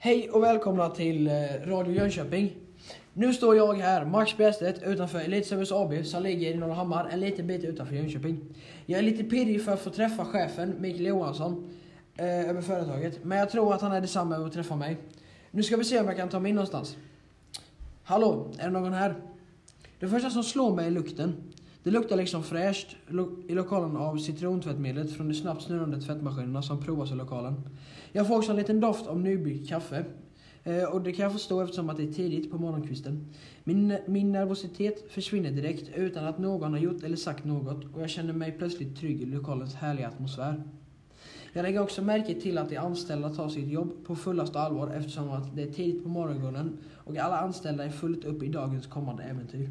Hej och välkomna till Radio Jönköping. Nu står jag här, Max Bästedt, utanför Elitservice AB som ligger i Norrhammar, en liten bit utanför Jönköping. Jag är lite pirrig för att få träffa chefen, Mikael Johansson, över företaget. Men jag tror att han är detsamma över att träffa mig. Nu ska vi se om jag kan ta mig in någonstans. Hallå, är det någon här? Det första som slår mig är lukten. Det luktar liksom fräscht i lokalen av citrontvättmedlet från de snabbt snurrande tvättmaskinerna som provas i lokalen. Jag får också en liten doft av nybryggt kaffe. Och det kan jag förstå eftersom att det är tidigt på morgonkvisten. Min nervositet försvinner direkt utan att någon har gjort eller sagt något. Och jag känner mig plötsligt trygg i lokalens härliga atmosfär. Jag lägger också märke till att de anställda tar sitt jobb på fullaste allvar eftersom att det är tidigt på morgonen och alla anställda är fullt upp i dagens kommande äventyr.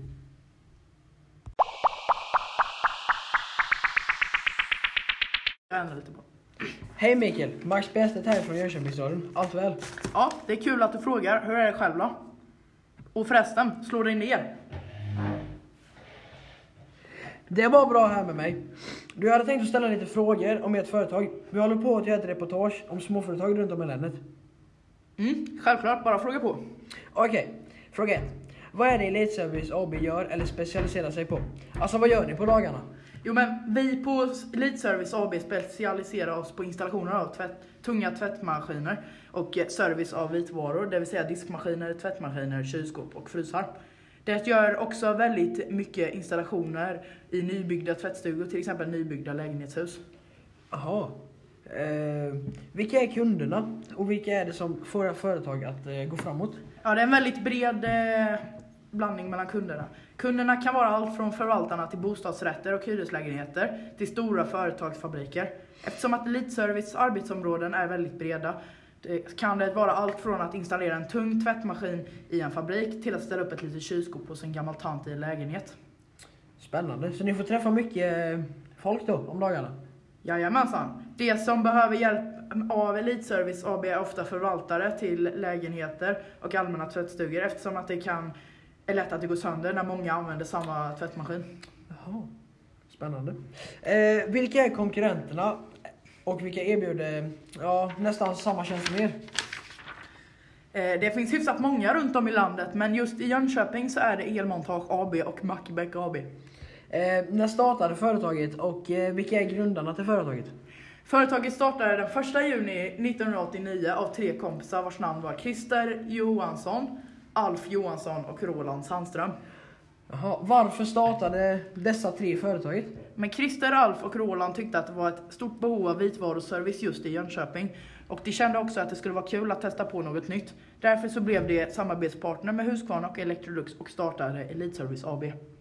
Hej Mikael, Max Bästedt här från Jönköpingsradion. Allt väl? Ja, det är kul att du frågar. Hur är det själv då? Och förresten, slår dig ner? Det var bra här med mig. Du hade tänkt att ställa lite frågor om ert företag. Vi håller på att göra ett reportage om småföretag runt om i landet. Självklart, bara fråga på. Okej, fråga 1. Vad är det Elitservice AB gör eller specialiserar sig på? Alltså vad gör ni på dagarna? Jo, men vi på Elitservice AB specialiserar oss på installationer av tunga tvättmaskiner och service av vitvaror, det vill säga diskmaskiner, tvättmaskiner, kylskåp och frysar. Det gör också väldigt mycket installationer i nybyggda tvättstugor, till exempel nybyggda lägenhetshus. Jaha. Vilka är kunderna och vilka är det som får företag att gå framåt? Ja, det är en väldigt bred blandning mellan kunderna. Kunderna kan vara allt från förvaltarna till bostadsrätter och hyreslägenheter till stora företagsfabriker. Eftersom att Elitservice arbetsområden är väldigt breda kan det vara allt från att installera en tung tvättmaskin i en fabrik till att ställa upp ett litet kylskåp hos en gammal tant i en lägenhet. Spännande. Så ni får träffa mycket folk då om dagarna? Jajamensan. Det som behöver hjälp av Elitservice AB är ofta förvaltare till lägenheter och allmänna tvättstugor eftersom att det är lätt att det går sönder när många använder samma tvättmaskin. Jaha, spännande. Vilka är konkurrenterna och vilka erbjuder nästan samma tjänst mer? Det finns hyfsat många runt om i landet, men just i Jönköping så är det Elmontage AB och Mackbäck AB. När startade företaget och vilka är grundarna till företaget? Företaget startade den 1 juni 1989 av 3 kompisar vars namn var Christer Johansson, Alf Johansson och Roland Sandström. Jaha, varför startade dessa 3 företaget? Men Christer, Alf och Roland tyckte att det var ett stort behov av vitvaruservice just i Jönköping. Och de kände också att det skulle vara kul att testa på något nytt. Därför så blev det samarbetspartner med Husqvarna och Electrolux och startade Elitservice AB.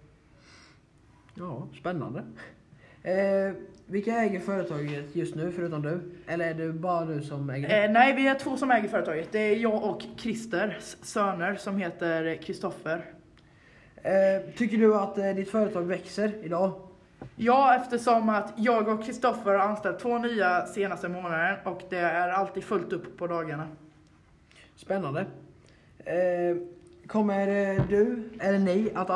Ja, spännande. Vilka äger företaget just nu förutom du? Eller är det bara du som äger det? Nej, vi är 2 som äger företaget. Det är jag och Christers söner som heter Kristoffer. Tycker du att ditt företag växer idag? Ja, eftersom att jag och Kristoffer har anställt 2 nya senaste månaden och det är alltid fullt upp på dagarna. Spännande. Kommer du eller ni att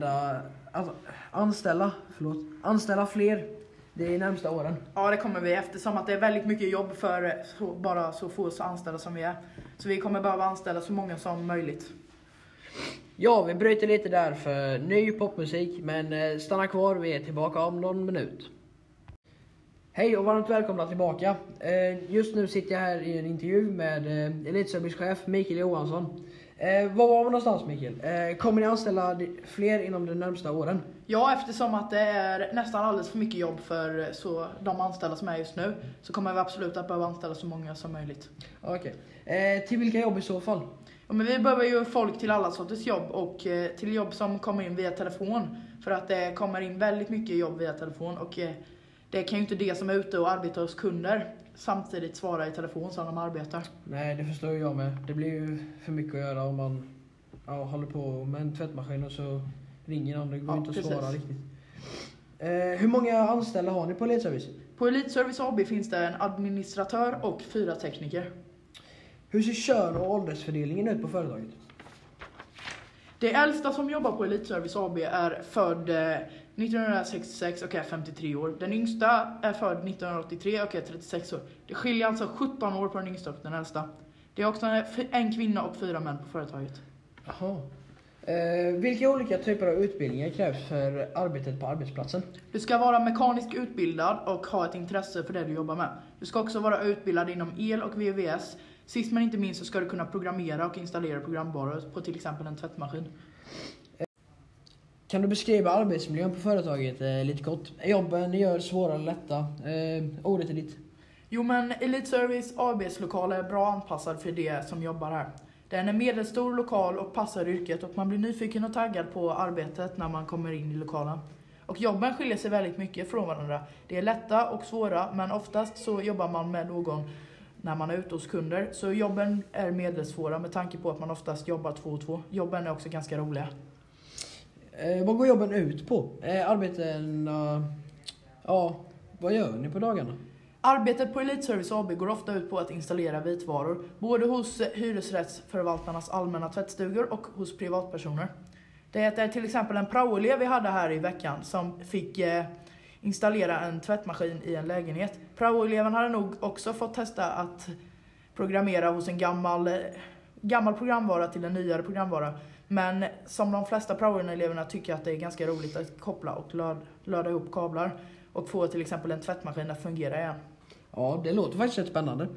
anställa fler de närmsta åren? Ja, det kommer vi eftersom att det är väldigt mycket jobb för bara så få anställda som vi är. Så vi kommer behöva anställa så många som möjligt. Ja, vi bryter lite där för ny popmusik, men stanna kvar, vi är tillbaka om någon minut. Hej och varmt välkomna tillbaka. Just nu sitter jag här i en intervju med Elitservice-chef Mikael Johansson. Var var vi någonstans, Mikael? Kommer ni anställa fler inom de närmsta åren? Ja, eftersom att det är nästan alldeles för mycket jobb för de anställda som är just nu så kommer vi absolut att behöva anställa så många som möjligt. Okej. Till vilka jobb i så fall? Ja, men vi behöver ju folk till alla sorters jobb och till jobb som kommer in via telefon. För att det kommer in väldigt mycket jobb via telefon och det kan ju inte det som är ute och arbetar hos kunder samtidigt svara i telefon som de arbetar. Nej, det förstår jag med. Det blir ju för mycket att göra om man håller på med en tvättmaskin och så ringer någon. Det går inte att svara riktigt. Hur många anställda har ni på Elitservice? På Elitservice AB finns det en administratör och 4 tekniker. Hur ser kön och åldersfördelningen ut på företaget? Det äldsta som jobbar på Elitservice AB är född 1966 och är 53 år. Den yngsta är född 1983 och är 36 år. Det skiljer alltså 17 år på den yngsta och den äldsta. Det är också en kvinna och 4 män på företaget. Jaha. Vilka olika typer av utbildningar krävs för arbetet på arbetsplatsen? Du ska vara mekanisk utbildad och ha ett intresse för det du jobbar med. Du ska också vara utbildad inom el och VVS. Sist men inte minst så ska du kunna programmera och installera programvaror på till exempel en tvättmaskin. Kan du beskriva arbetsmiljön på företaget lite kort? Jobben gör svåra eller lätta? Ordet är ditt. Jo, men Elite Service ABs lokal är bra anpassad för det som jobbar här. Den är medelstor lokal och passar yrket och man blir nyfiken och taggad på arbetet när man kommer in i lokalen. Och jobben skiljer sig väldigt mycket från varandra. Det är lätta och svåra, men oftast så jobbar man med någon när man är ute hos kunder. Så jobben är medelsvåra med tanke på att man oftast jobbar 2 och 2. Jobben är också ganska roliga. Vad går jobben ut på? Arbeten... vad gör ni på dagarna? Arbetet på Elite Service AB går ofta ut på att installera vitvaror, både hos hyresrättsförvaltarnas allmänna tvättstugor och hos privatpersoner. Det är till exempel en praoelev vi hade här i veckan som fick installera en tvättmaskin i en lägenhet. Praoeleven hade nog också fått testa att programmera hos en gammal programvara till en nyare programvara. Men som de flesta praoeleverna tycker att det är ganska roligt att koppla och löda ihop kablar och få till exempel en tvättmaskin att fungera igen. Ja, det låter faktiskt rätt spännande.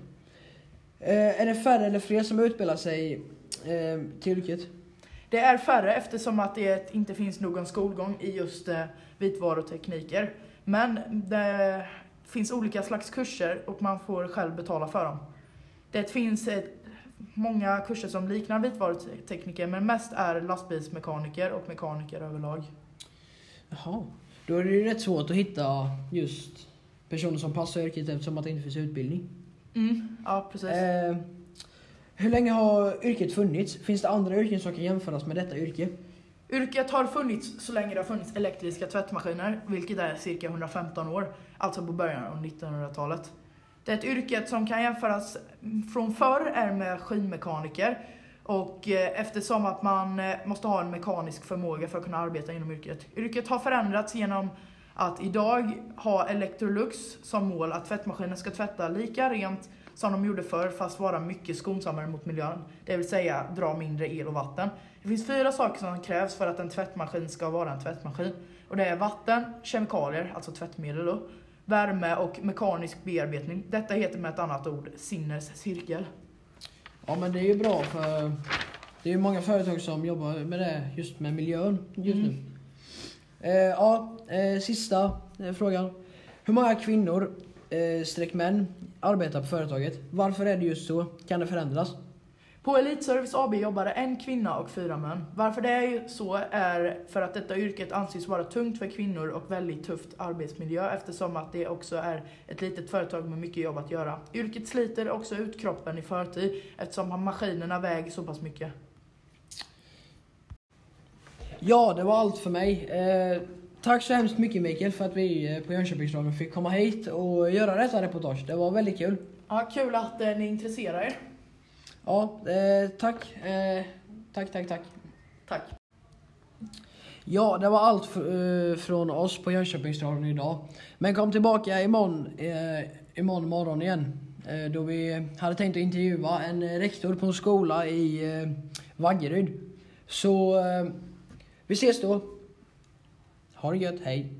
Är det färre eller fler som utbildar sig till yrket? Det är färre eftersom att det inte finns någon skolgång i just vitvarutekniker. Men det finns olika slags kurser och man får själv betala för dem. Det finns många kurser som liknar vitvarutekniker, men mest är lastbilsmekaniker och mekaniker överlag. Jaha, då är det ju rätt svårt att hitta just personer som passar yrket eftersom att det inte finns utbildning. Ja, precis. Hur länge har yrket funnits? Finns det andra yrken som kan jämföras med detta yrke? Yrket har funnits så länge det har funnits elektriska tvättmaskiner, vilket är cirka 115 år, alltså på början av 1900-talet. Det är ett yrke som kan jämföras från förr är maskinmekaniker, och eftersom att man måste ha en mekanisk förmåga för att kunna arbeta inom yrket. Yrket har förändrats genom att idag ha Electrolux som mål att tvättmaskinen ska tvätta lika rent som de gjorde förr, fast vara mycket skonsammare mot miljön. Det vill säga dra mindre el och vatten. Det finns 4 saker som krävs för att en tvättmaskin ska vara en tvättmaskin. Och det är vatten, kemikalier, alltså tvättmedel då, värme och mekanisk bearbetning. Detta heter med ett annat ord Sinners cirkel. Ja, men det är ju bra för det är ju många företag som jobbar med det just med miljön just nu. Sista frågan. Hur många kvinnor män arbetar på företaget? Varför är det just så? Kan det förändras? På Elite Service AB jobbar det 1 kvinna och 4 män. Varför det är så är för att detta yrket anses vara tungt för kvinnor och väldigt tufft arbetsmiljö, eftersom att det också är ett litet företag med mycket jobb att göra. Yrket sliter också ut kroppen i förtid eftersom maskinerna väger så pass mycket. Ja, det var allt för mig. Tack så hemskt mycket, Mikael, för att vi på Jönköpingsradion fick komma hit och göra detta reportage. Det var väldigt kul. Ja, kul att ni intresserar er. Ja, tack. Tack. Ja, det var allt från oss på Jönköpingsradion idag. Men kom tillbaka imorgon morgon igen. Då vi hade tänkt att intervjua en rektor på en skola i Vaggeryd. Så vi ses då. Ha det gött, hej.